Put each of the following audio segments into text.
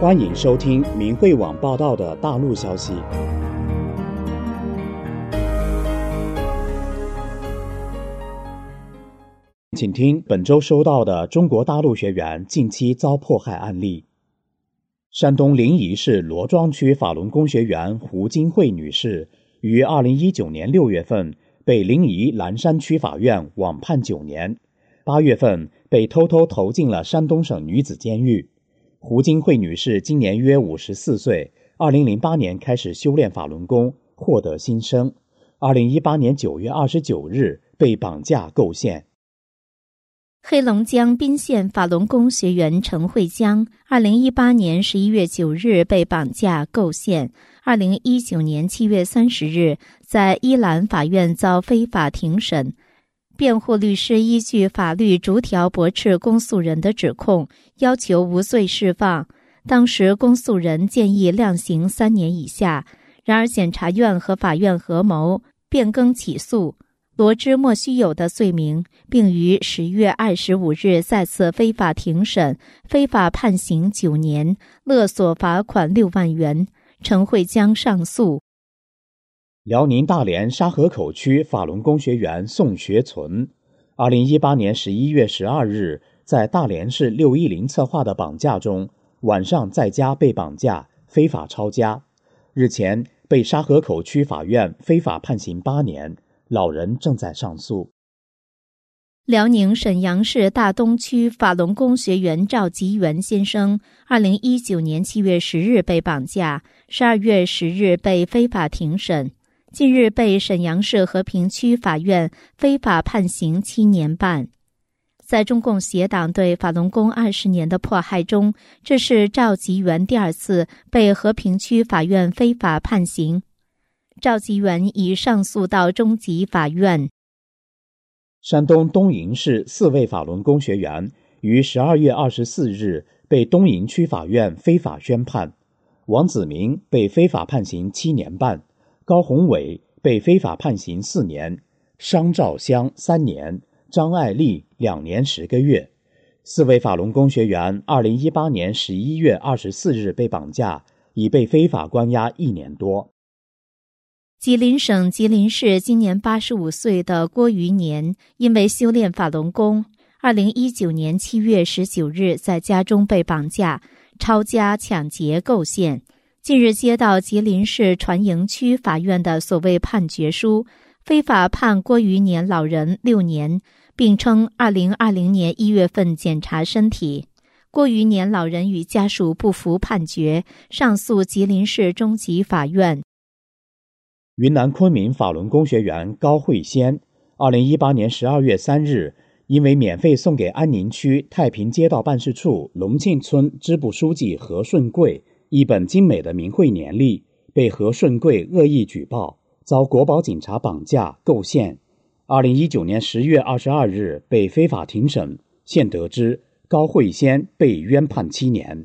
欢迎收听明慧网报道的大陆消息。请听本周收到的中国大陆学员近期遭迫害案例。山东临沂市罗庄区法轮功学员胡金慧女士于2019年6月份被临沂蓝山区法院网判9年，8月份被偷偷投进了山东省女子监狱。胡金慧女士今年约54岁，2008年开始修炼法轮功，获得新生。2018年9月29日被绑架构陷。 黑龙江宾县法轮功学员陈慧江2018年11月9日被绑架构陷，2019年7月30日在伊兰法院遭非法庭审。辩护律师依据法律逐条驳斥公诉人的指控，要求无罪释放。当时公诉人建议量刑3年以下，然而检察院和法院合谋变更起诉，罗织莫须有的罪名，并于10月25日再次非法庭审，非法判刑9年，勒索罚款6万元。陈慧江上诉。 辽宁大连沙河口区法轮功学员宋学存2018年11月12日在大连市610策划的绑架中，晚上在家被绑架，非法抄家。日前被沙河口区法院非法判刑8年，老人正在上诉。 辽宁沈阳市大东区法轮功学员赵吉元先生2019年7月10日被绑架，12月10日被非法庭审，近日被沈阳市和平区法院非法判刑7年半。在中共协党对法轮功20年的迫害中，这是赵吉元第2次被和平区法院非法判刑。赵吉元已上诉到中级法院。 山东东营市4位法轮功学员于12月24日被东营区法院非法宣判，王子明被非法判刑7年半，高宏伟被非法判刑4年，商兆香3年，张爱丽2年10个月。4位法轮功学员2018年11月24日被绑架，已被非法关押1年多。 吉林省吉林市今年85岁的郭余年，因为修炼法轮功，2019年7月19日在家中被绑架、抄家、抢劫、构陷。近日接到吉林市船营区法院的所谓判决书，非法判郭余年老人6年，并称2020年1月份检查身体。郭余年老人与家属不服判决，上诉吉林市中级法院。 云南昆明法轮功学员高慧仙2018年12月3日因为免费送给安宁区太平街道办事处龙庆村支部书记何顺贵一本精美的明慧年历，被何顺贵恶意举报，遭国保警察绑架构陷。2019年10月22日被非法庭审，现得知高慧仙被冤判7年。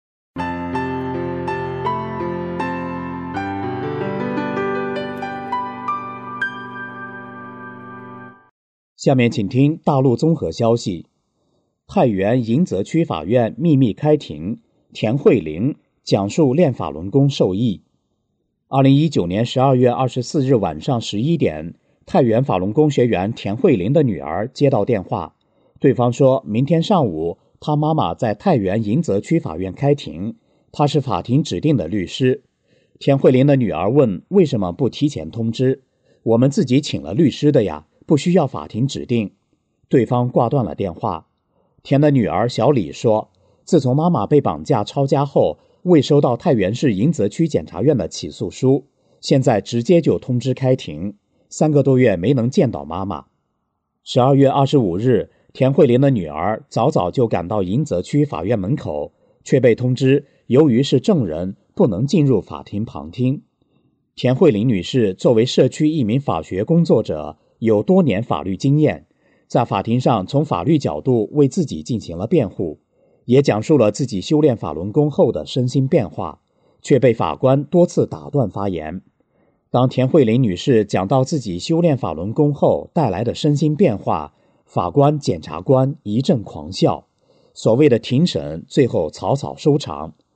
下面请听大陆综合消息。太原迎泽区法院秘密开庭，田慧玲讲述练法轮功受益。2019年12月24日晚上11点，太原法轮功学员田慧玲的女儿接到电话，对方说明天上午她妈妈在太原迎泽区法院开庭，她是法庭指定的律师。田慧玲的女儿问为什么不提前通知，我们自己请了律师的呀，不需要法庭指定。对方挂断了电话。田的女儿小李说，自从妈妈被绑架抄家后，未收到太原市迎泽区检察院的起诉书，现在直接就通知开庭，3个多月没能见到妈妈。12月25日，田慧玲的女儿早早就赶到迎泽区法院门口，却被通知由于是证人，不能进入法庭旁听。田慧玲女士作为社区一名法学工作者，有多年法律经验，在法庭上从法律角度为自己进行了辩护，也讲述了自己修炼法轮功后的身心变化，却被法官多次打断发言。当田慧玲女士讲到自己修炼法轮功后带来的身心变化，法官、检察官一阵狂笑，所谓的庭审最后草草收场。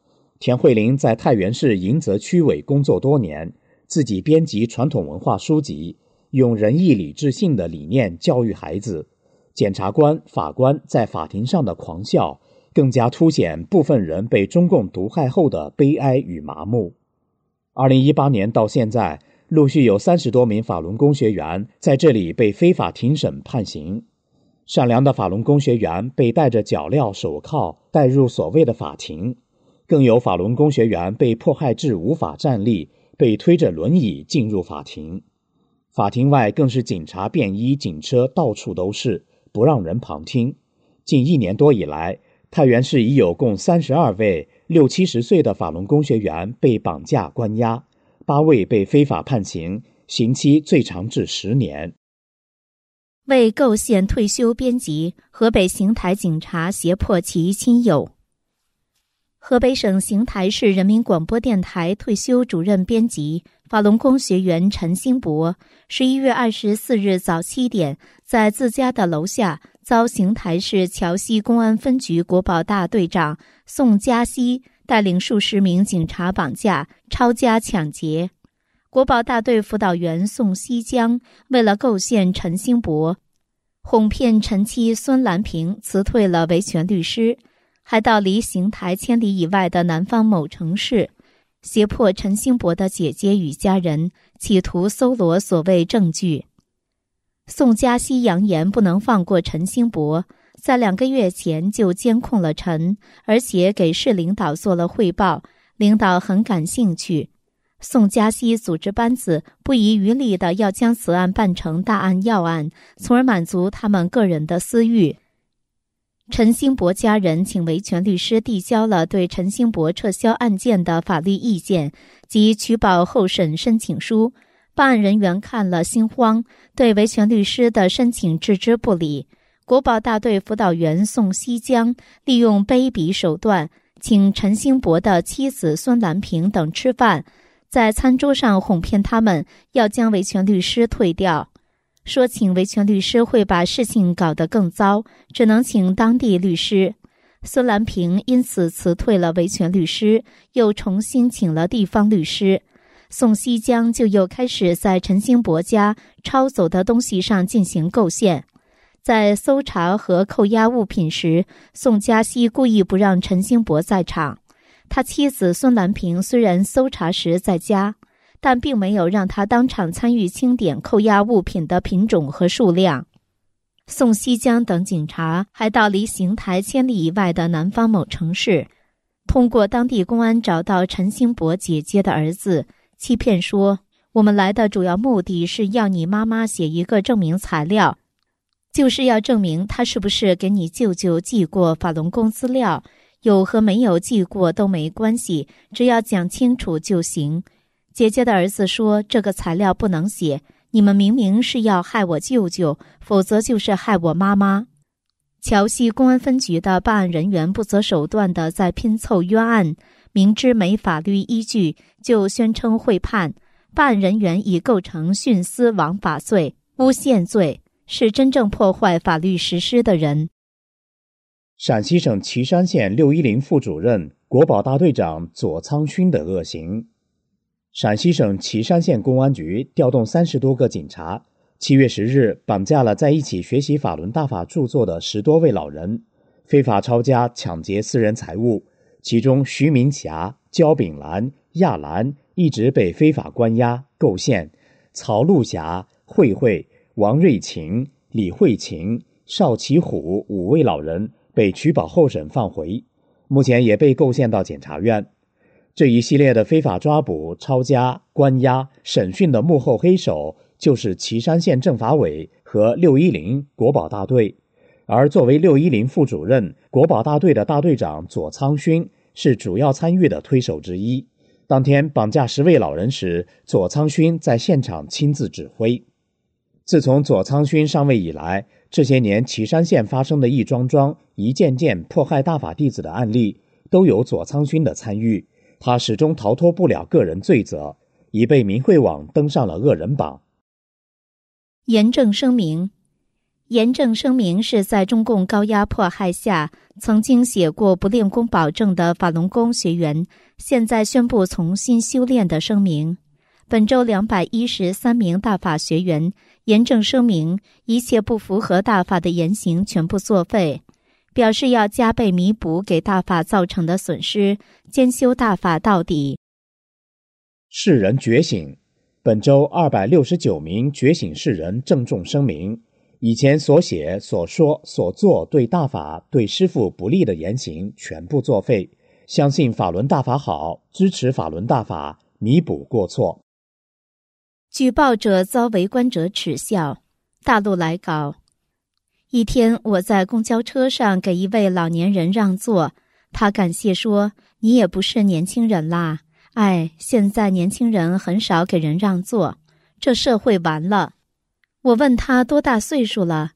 田慧玲在太原市迎泽区委工作多年，自己编辑传统文化书籍，用仁义礼智信的理念教育孩子。检察官、法官在法庭上的狂笑，更加凸显部分人被中共毒害后的悲哀与麻木。2018年到现在，陆续有30多名法轮功学员在这里被非法庭审判刑。善良的法轮功学员被戴着脚镣手铐带入所谓的法庭，更有法轮功学员被迫害至无法站立，被推着轮椅进入法庭。法庭外更是警察便衣警车到处都是，不让人旁听。近1年多以来，太原市已有共32位60、70岁的法轮功学员被绑架关押，8位被非法判刑，刑期最长至10年。 为构陷退休编辑，河北邢台警察胁迫其亲友。河北省邢台市人民广播电台退休主任编辑、法轮功学员陈兴博11月24日早7点，在自家的楼下遭邢台市桥西公安分局国保大队长宋嘉熙带领数十名警察绑架、抄家抢劫。国保大队辅导员宋西江为了构陷陈兴博，哄骗陈妻孙兰平辞退了维权律师，还到离邢台千里以外的南方某城市，胁迫陈兴博的姐姐与家人，企图搜罗所谓证据。宋嘉熙扬言不能放过陈兴博，在2个月前就监控了陈，而且给市领导做了汇报，领导很感兴趣。宋嘉熙组织班子不遗余力地要将此案办成大案要案，从而满足他们个人的私欲。陈兴博家人请维权律师递交了对陈兴博撤销案件的法律意见及取保候审申请书，办案人员看了心慌，对维权律师的申请置之不理。国保大队辅导员宋西江利用卑鄙手段，请陈兴博的妻子孙兰平等吃饭，在餐桌上哄骗他们要将维权律师退掉，说请维权律师会把事情搞得更糟，只能请当地律师。孙兰平因此辞退了维权律师，又重新请了地方律师。宋西江就又开始在陈兴博家抄走的东西上进行构陷。在搜查和扣押物品时，宋嘉熙故意不让陈兴博在场。他妻子孙兰平虽然搜查时在家，但并没有让他当场参与清点扣押物品的品种和数量。宋西江等警察还到离邢台千里以外的南方某城市，通过当地公安找到陈兴博姐姐的儿子，欺骗说我们来的主要目的是要你妈妈写一个证明材料，就是要证明他是不是给你舅舅寄过法轮功资料，有和没有寄过都没关系，只要讲清楚就行。姐姐的儿子说这个材料不能写，你们明明是要害我舅舅，否则就是害我妈妈。桥西公安分局的办案人员不择手段地在拼凑冤案，明知没法律依据就宣称会判，办案人员已构成徇私枉法罪、诬陷罪，是真正破坏法律实施的人。 陕西省岐山县610副主任、国保大队长左苍勋的恶行。陕西省岐山县公安局调动30多个警察，7月10日绑架了在一起学习法轮大法著作的10多位老人，非法抄家抢劫私人财物，其中徐明霞、焦炳兰、亚兰一直被非法关押构陷，曹露霞、慧慧、王瑞琴、李慧琴、邵其虎5位老人被取保候审放回，目前也被构陷到检察院。这一系列的非法抓捕、抄家、关押、审讯的幕后黑手就是岐山县政法委和610国保大队，而作为610副主任、国保大队的大队长左苍勋是主要参与的推手之一。当天绑架10位老人时，左苍勋在现场亲自指挥。自从左苍勋上位以来，这些年岐山县发生的一桩桩、一件件迫害大法弟子的案例，都有左苍勋的参与，他始终逃脱不了个人罪责，已被民慧网登上了恶人榜。 严正声明： 严正声明是在中共高压迫害下曾经写过不练功保证的法轮功学员，现在宣布重新修炼的声明。本周213名大法学员严正声明，一切不符合大法的言行全部作废，表示要加倍弥补给大法造成的损失，兼修大法到底。 世人觉醒，本周269名觉醒世人郑重声明，以前所写、所说、所做对大法、对师父不利的言行全部作废，相信法轮大法好，支持法轮大法，弥补过错。 举报者遭围观者耻笑。大陆来稿：一天，我在公交车上给一位老年人让座，他感谢说：“你也不是年轻人啦，哎，现在年轻人很少给人让座，这社会完了。”我问他多大岁数了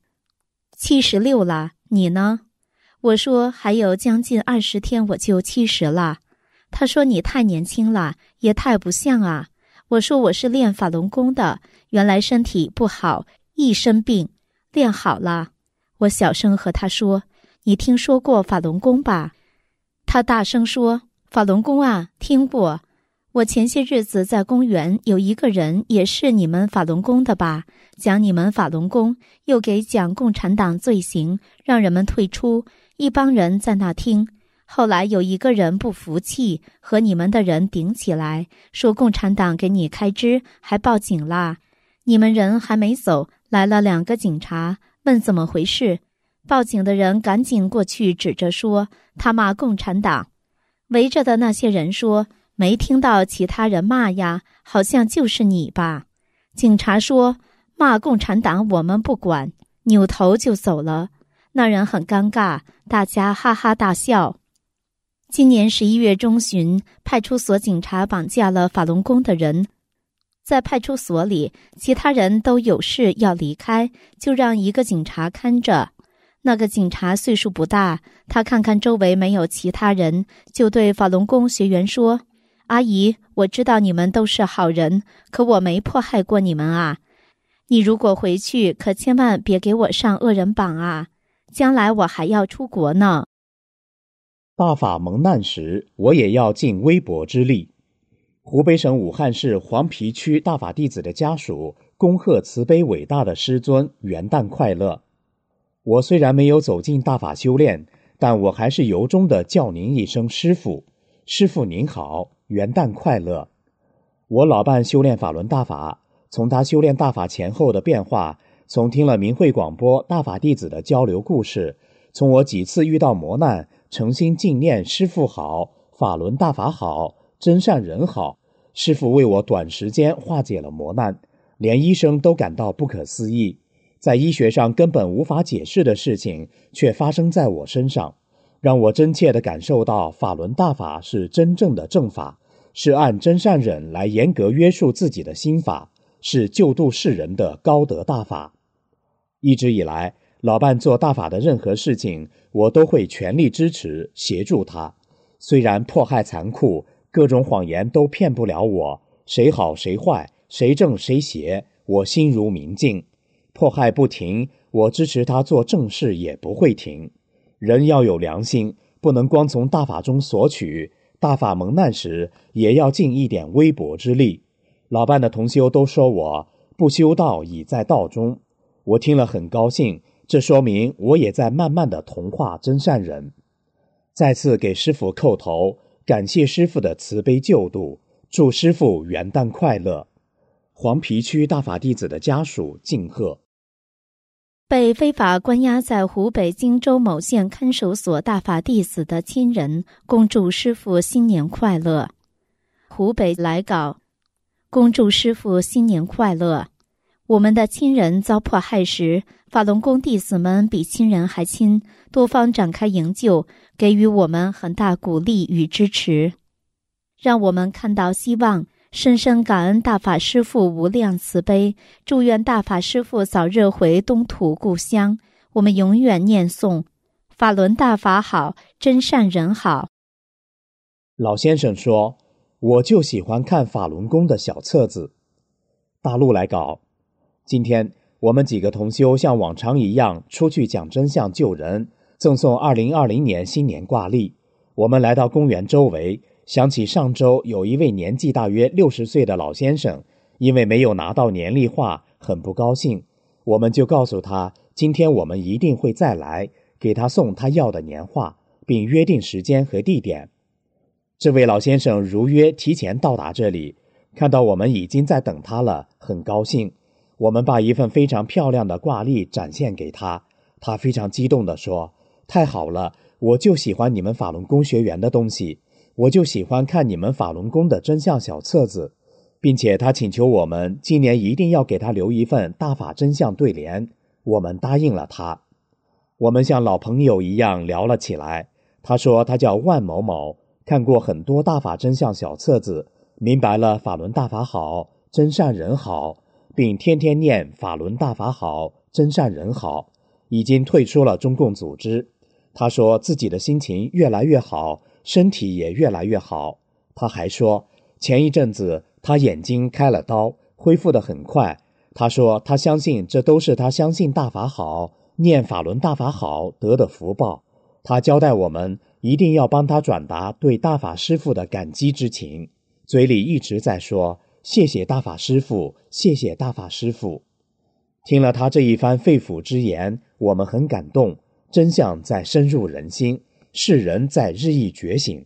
，76了，你呢？我说还有将近20天我就70了。他说你太年轻了，也太不像啊。我说我是练法轮功的，原来身体不好，一生病，练好了。我小声和他说，你听说过法轮功吧？他大声说，法轮功啊，听过。我前些日子在公园有一个人也是你们法轮功的吧，讲你们法轮功，又给讲共产党罪行，让人们退出，一帮人在那听。后来有一个人不服气，和你们的人顶起来，说共产党给你开支，还报警啦。你们人还没走，来了2个警察，问怎么回事。报警的人赶紧过去指着说，他骂共产党。围着的那些人说，没听到其他人骂呀，好像就是你吧。警察说，骂共产党我们不管，扭头就走了。那人很尴尬，大家哈哈大笑。今年11月中旬，派出所警察绑架了法轮功的人，在派出所里，其他人都有事要离开，就让一个警察看着。那个警察岁数不大，他看看周围没有其他人，就对法轮功学员说，阿姨，我知道你们都是好人，可我没迫害过你们啊。你如果回去，可千万别给我上恶人榜啊，将来我还要出国呢。 大法蒙难时，我也要尽微薄之力。湖北省武汉市黄陂区大法弟子的家属恭贺慈悲伟大的师尊元旦快乐。我虽然没有走进大法修炼，但我还是由衷地叫您一声师父。师父您好，元旦快乐。我老伴修炼法轮大法，从他修炼大法前后的变化，从听了明慧广播大法弟子的交流故事，从我几次遇到磨难，诚心敬念师父好，法轮大法好，真善人好。师父为我短时间化解了磨难，连医生都感到不可思议。在医学上根本无法解释的事情，却发生在我身上，让我真切地感受到法轮大法是真正的正法，是按真善忍来严格约束自己的心法，是救度世人的高德大法。一直以来，老伴做大法的任何事情，我都会全力支持协助他。虽然迫害残酷，各种谎言都骗不了我，谁好谁坏，谁正谁邪，我心如明镜。迫害不停，我支持他做正事也不会停。人要有良心，不能光从大法中索取，大法蒙难时也要尽一点微薄之力。老伴的同修都说我不修道已在道中，我听了很高兴，这说明我也在慢慢地同化真善人。再次给师父叩头，感谢师父的慈悲救度，祝师父元旦快乐。黄陂区大法弟子的家属敬贺。 被非法关押在湖北荆州某县看守所大法弟子的亲人，恭祝师父新年快乐。湖北来稿，恭祝师父新年快乐。我们的亲人遭迫害时，法轮功弟子们比亲人还亲，多方展开营救，给予我们很大鼓励与支持，让我们看到希望。深深感恩大法师父无量慈悲，祝愿大法师父早日回东土故乡。我们永远念诵法轮大法好，真善人好。 老先生说，我就喜欢看法轮功的小册子。大陆来稿，今天我们几个同修像往常一样出去讲真相救人，赠送2020年新年挂历。我们来到公园周围，想起上周有一位年纪大约60岁的老先生，因为没有拿到年历画，很不高兴。我们就告诉他，今天我们一定会再来，给他送他要的年画，并约定时间和地点。这位老先生如约提前到达这里，看到我们已经在等他了，很高兴。我们把一份非常漂亮的挂历展现给他，他非常激动地说：太好了，我就喜欢你们法轮功学员的东西，我就喜欢看你们法轮功的真相小册子，并且他请求我们今年一定要给他留一份大法真相对联。我们答应了他。我们像老朋友一样聊了起来。他说他叫万某某，看过很多大法真相小册子，明白了法轮大法好，真善人好，并天天念法轮大法好，真善人好，已经退出了中共组织。他说自己的心情越来越好，身体也越来越好。他还说前一阵子他眼睛开了刀，恢复得很快。他说他相信这都是他相信大法好，念法轮大法好得的福报。他交代我们一定要帮他转达对大法师父的感激之情，嘴里一直在说谢谢大法师父，谢谢大法师父。听了他这一番肺腑之言，我们很感动，真相在深入人心，世人在日益觉醒。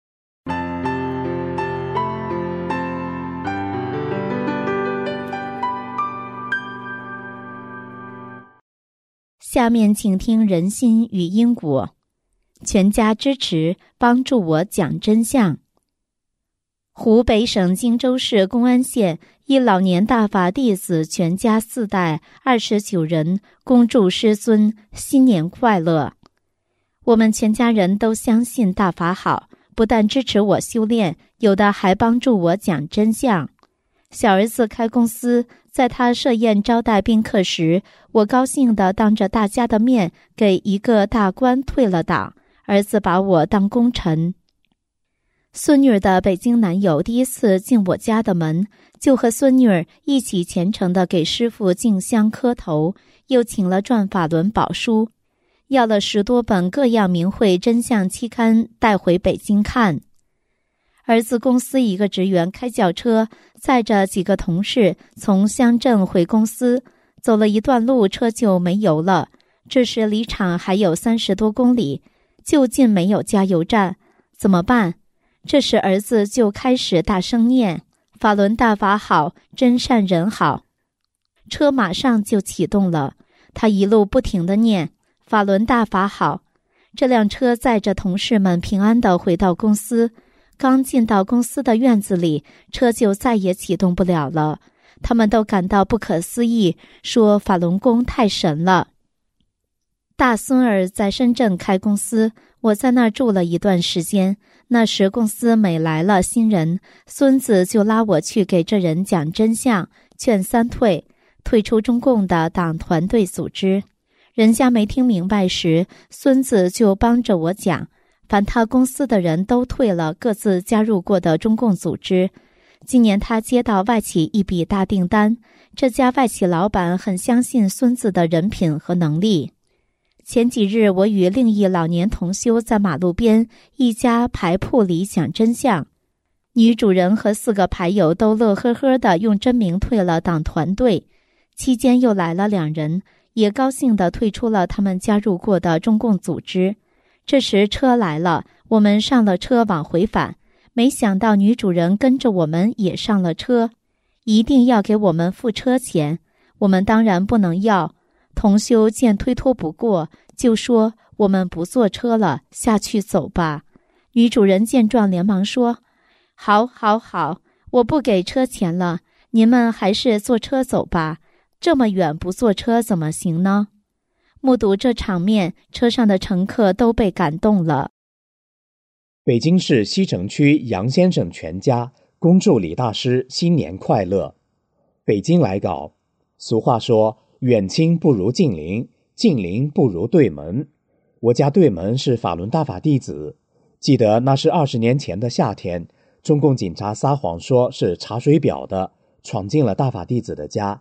下面请听人心与因果。全家支持帮助我讲真相。湖北省荆州市公安县一老年大法弟子全家4代29人恭祝师尊新年快乐。我们全家人都相信大法好，不但支持我修炼，有的还帮助我讲真相。小儿子开公司，在他设宴招待宾客时，我高兴地当着大家的面给一个大官退了档，儿子把我当功臣。孙女儿的北京男友第一次进我家的门，就和孙女儿一起虔诚地给师父敬香磕头，又请了转法轮宝书，要了10多本各样名汇真相期刊带回北京看。儿子公司一个职员开轿车载着几个同事从乡镇回公司，走了一段路车就没油了，这时离厂还有30多公里，就近没有加油站，怎么办？这时儿子就开始大声念法轮大法好，真善人好。车马上就启动了，他一路不停地念法轮大法好。这辆车载着同事们平安地回到公司，刚进到公司的院子里，车就再也启动不了了。他们都感到不可思议，说法轮功太神了。大孙儿在深圳开公司，我在那儿住了一段时间。那时公司每来了新人，孙子就拉我去给这人讲真相，劝3退，退出中共的党团队组织。人家没听明白时，孙子就帮着我讲，凡他公司的人都退了各自加入过的中共组织。今年他接到外企一笔大订单，这家外企老板很相信孙子的人品和能力。前几日我与另一老年同修在马路边一家牌铺里讲真相，女主人和4个牌友都乐呵呵地用真名退了党团队。期间又来了2人，也高兴地退出了他们加入过的中共组织。这时车来了，我们上了车往回返，没想到女主人跟着我们也上了车，一定要给我们付车钱。我们当然不能要，同修见推脱不过，就说我们不坐车了，下去走吧。女主人见状连忙说，好，我不给车钱了，您们还是坐车走吧，这么远不坐车怎么行呢？目睹这场面，车上的乘客都被感动了。 北京市西城区杨先生全家恭祝李大师新年快乐。北京来稿。俗话说，远亲不如近邻，近邻不如对门。我家对门是法轮大法弟子，记得那是20年前的夏天，中共警察撒谎说是查水表的，闯进了大法弟子的家，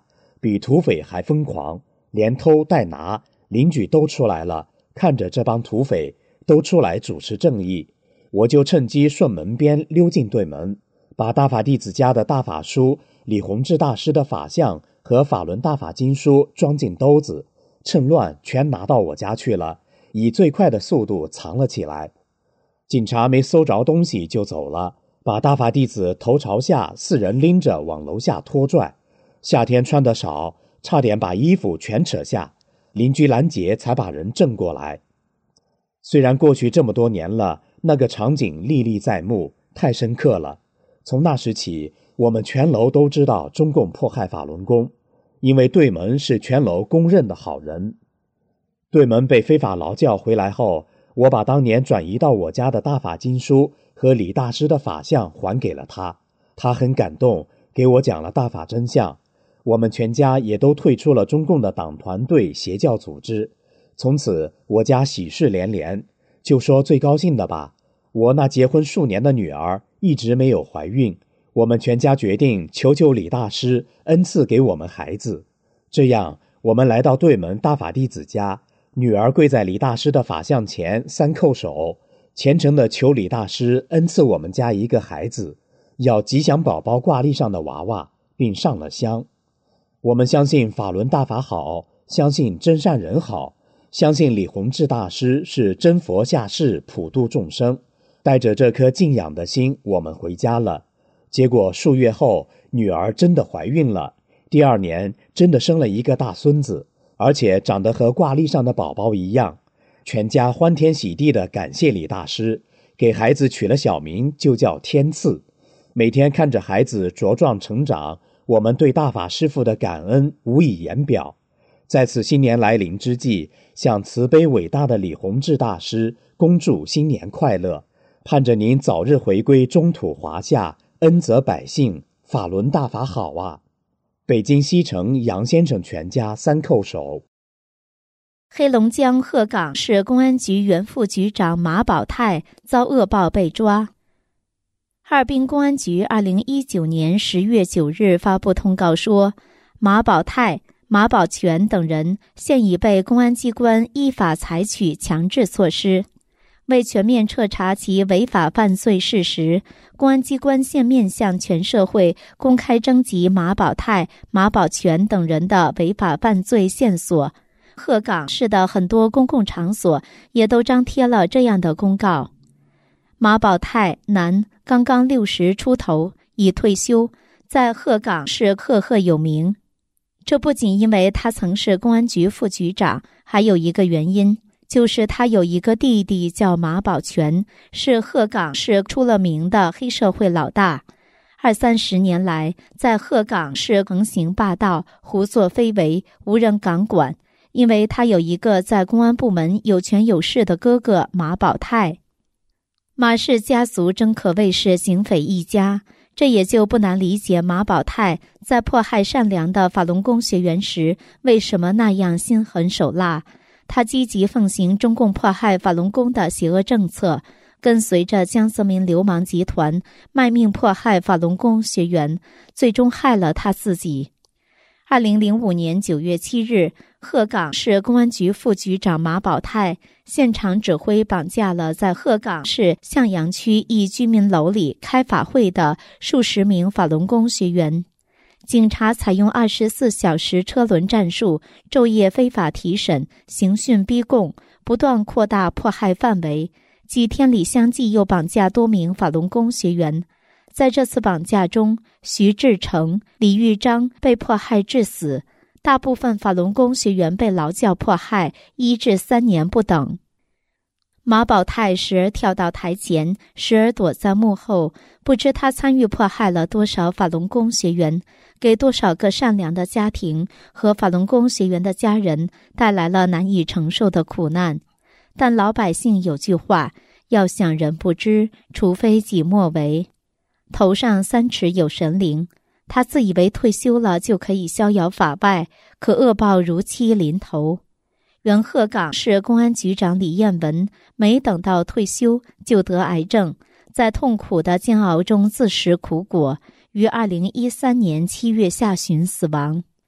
比土匪还疯狂，连偷带拿，邻居都出来了，看着这帮土匪都出来主持正义，我就趁机顺门边溜进对门，把大法弟子家的大法书、李洪志大师的法相和法轮大法经书装进兜子，趁乱全拿到我家去了，以最快的速度藏了起来。警察没搜着东西就走了，把大法弟子头朝下4人拎着往楼下拖拽。夏天穿得少，差点把衣服全扯下，邻居拦截才把人正过来。虽然过去这么多年了，那个场景历历在目，太深刻了。从那时起，我们全楼都知道中共迫害法轮功，因为对门是全楼公认的好人。对门被非法劳教回来后，我把当年转移到我家的大法经书和李大师的法相还给了他，他很感动，给我讲了大法真相。我们全家也都退出了中共的党团队邪教组织，从此我家喜事连连。就说最高兴的吧，我那结婚数年的女儿一直没有怀孕，我们全家决定求求李大师恩赐给我们孩子。这样我们来到对门大法弟子家，女儿跪在李大师的法像前3叩首，虔诚地求李大师恩赐我们家一个孩子，要吉祥宝宝挂历上的娃娃，并上了香。我们相信法轮大法好，相信真善人好，相信李洪志大师是真佛下世普度众生。带着这颗敬仰的心，我们回家了。结果数月后，女儿真的怀孕了，第2年真的生了一个大孙子，而且长得和挂历上的宝宝一样。全家欢天喜地地感谢李大师，给孩子取了小名，就叫天赐。每天看着孩子茁壮成长，我们对大法师父的感恩无以言表。在此新年来临之际，向慈悲伟大的李洪志大师恭祝新年快乐，盼着您早日回归中土华夏，恩泽百姓，法轮大法好啊！北京西城杨先生全家3叩首。 黑龙江鹤岗市公安局原副局长马宝泰遭恶报被抓。哈尔滨公安局2019年10月9日发布通告说，马宝泰、马宝全等人现已被公安机关依法采取强制措施。为全面彻查其违法犯罪事实，公安机关现面向全社会公开征集马宝泰、马宝全等人的违法犯罪线索。鹤岗市的很多公共场所也都张贴了这样的公告。马宝泰，男，刚刚60出头，已退休，在鹤岗市赫赫有名。这不仅因为他曾是公安局副局长，还有一个原因，就是他有一个弟弟叫马宝全，是鹤岗市出了名的黑社会老大。20-30年来，在鹤岗市横行霸道，胡作非为，无人敢管。因为他有一个在公安部门有权有势的哥哥马宝泰。马氏家族真可谓是警匪一家，这也就不难理解马宝泰在迫害善良的法轮功学员时为什么那样心狠手辣。他积极奉行中共迫害法轮功的邪恶政策，跟随着江泽民流氓集团卖命迫害法轮功学员，最终害了他自己。2005年9月7日，鹤岗市公安局副局长马宝泰现场指挥绑架了在鹤岗市向阳区一居民楼里开法会的数十名法轮功学员。警察采用24小时车轮战术，昼夜非法提审，刑讯逼供，不断扩大迫害范围。几天里相继又绑架多名法轮功学员。在这次绑架中，徐志成、李玉章被迫害致死，大部分法轮功学员被劳教迫害1至3年不等。马宝泰时而跳到台前，时而躲在幕后，不知他参与迫害了多少法轮功学员，给多少个善良的家庭和法轮功学员的家人带来了难以承受的苦难。但老百姓有句话，要想人不知，除非己莫为。头上3尺有神灵，他自以为退休了就可以逍遥法外，可恶报如期临头。原鹤岗市公安局长李彦文没等到退休就得癌症，在痛苦的煎熬中自食苦果，于2013年7月下旬死亡。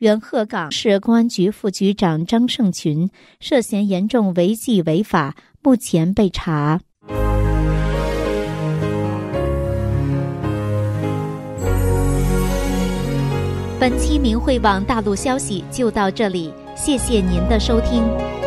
原鹤岗市公安局副局长张胜群涉嫌严重违纪违法，目前被查。本期明慧网大陆消息就到这里，谢谢您的收听。